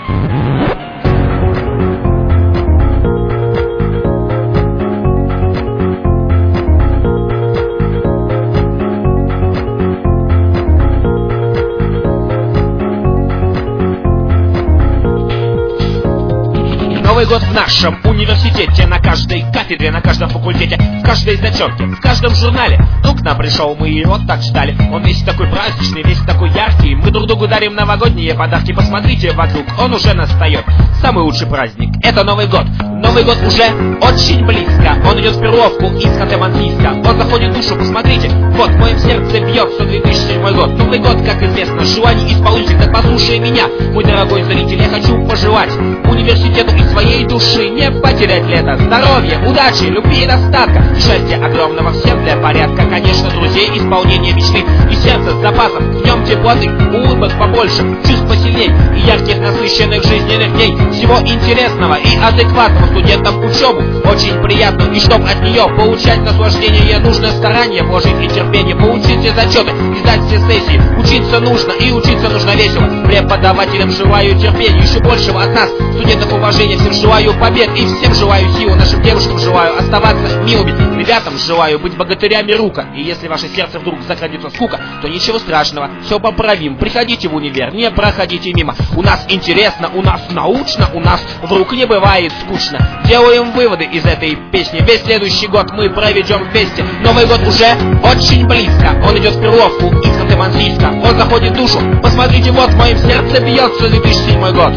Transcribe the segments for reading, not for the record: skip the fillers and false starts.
Новый год в нашем университете, на каждой кафедре, на каждом факультете, в каждой зачетке, в каждом журнале. Ну, к нам пришел, мы его так ждали. Он весь такой праздничный, весь такой яркий. Мы друг другу дарим новогодние подарки. Посмотрите вокруг, он уже настает. Самый лучший праздник — это Новый год. Новый год уже очень близко. Он идет в Перловку из Ханты-Мансийска. Он заходит в душу, посмотрите. Вот в моем сердце бьется 2007 год. Новый год, как известно, желаний исполнитель. Так послушай меня, мой дорогой зритель. Я хочу пожелать университету и своей души не потерять лето. Здоровья, удачи, любви и достатка. Счастья огромного всем для порядка. Конечно, друзей, исполнения мечты. И сердце с запасом, в нем теплоты, улыбок побольше, чувств посильней и ярких насыщенных жизненных дней. Всего интересного и адекватного студентам учебу очень приятно. И чтоб от нее получать наслаждение, нужно старание вложить и терпение. Получить все зачеты и сдать все сессии. Учиться нужно и учиться нужно весело. Преподавателям желаю терпения, еще большего от нас, студентов, уважения. Всем желаю побед и всем желаю силы. Нашим девушкам желаю оставаться милыми. Ребятам желаю быть богатырями рука. И если в ваше сердце вдруг закрадется скука, то ничего страшного, все поправим. Приходите в универ, не проходите мимо. У нас интересно, у нас научно, у нас вдруг не бывает скучно. Делаем выводы из этой песни. Весь следующий год мы проведем вместе. Новый год уже очень близко. Он идет в Перловку из Ханты-Мансийска. Он заходит в душу. Посмотрите, вот в моем сердце бьется 2007 год.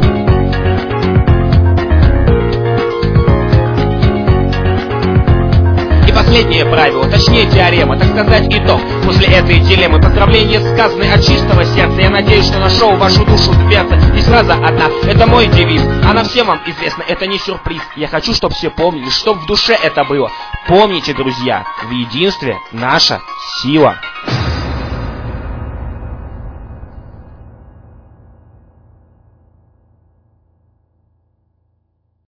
Последнее правило, точнее теорема, так сказать итог. После этой дилеммы поздравления сказаны от чистого сердца. Я надеюсь, что нашел вашу душу дверца. И фраза одна, это мой девиз. Она всем вам известна, это не сюрприз. Я хочу, чтобы все помнили, чтоб в душе это было. Помните, друзья, в единстве наша сила.